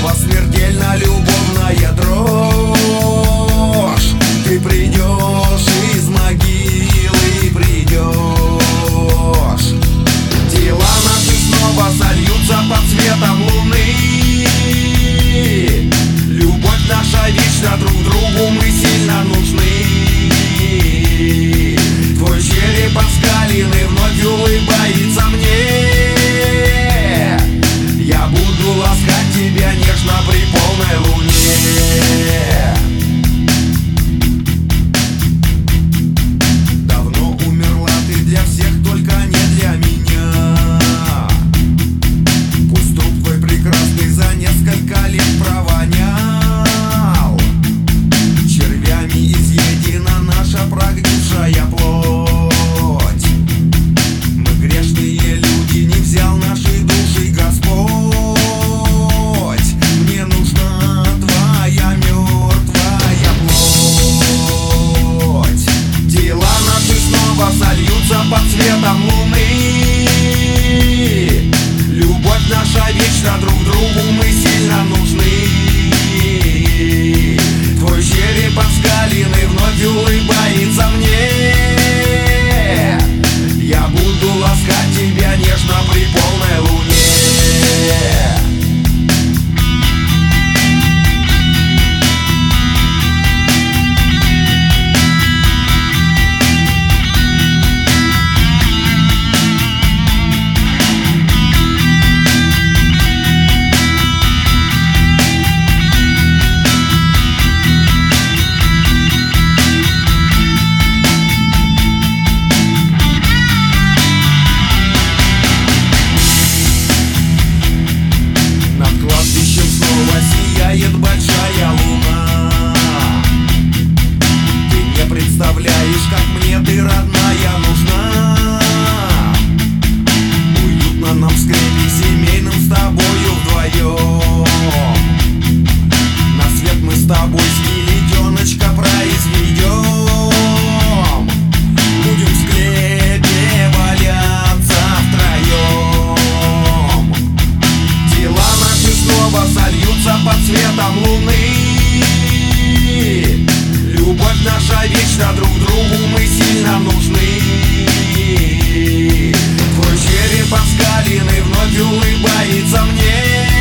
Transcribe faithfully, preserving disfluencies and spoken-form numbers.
снова смертельно любовная дрожь. Ты придешь из могилы, придешь. Тела наши снова сольются под светом луны. Любовь наша вечна, друг другу мы сильно нужны. Твой череп оскаленный вновь улыбается мне. Я буду ласкать тебя нежно при полной луне. Давно умерла ты для всех, только не для меня. Пусть труп твой прекрасный за несколько лет провонял. Червями изъедена наша прогнившая плоть. Мы грешные люди, не взял наши души Господь. Мне нужна твоя мертвая плоть. Тела наши снова сольются под светом луны. Любовь наша вечна, друг другу мы сильно нужны. Твой череп оскаленный вновь улыбается мне. Я буду ласкать тебя нежно при полной луне. Сияет большая луна. Ты не представляешь, как мне ты, родная, нужна. Уютно нам в скрепе семейном с тобою вдвоем. На свет мы с тобой скелетеночка произведем. Будем в склепе валяться втроем. Тела наши снова сольются под светом луны. Любовь наша вечна, друг другу мы сильно нужны. Твой череп оскаленный вновь улыбается мне.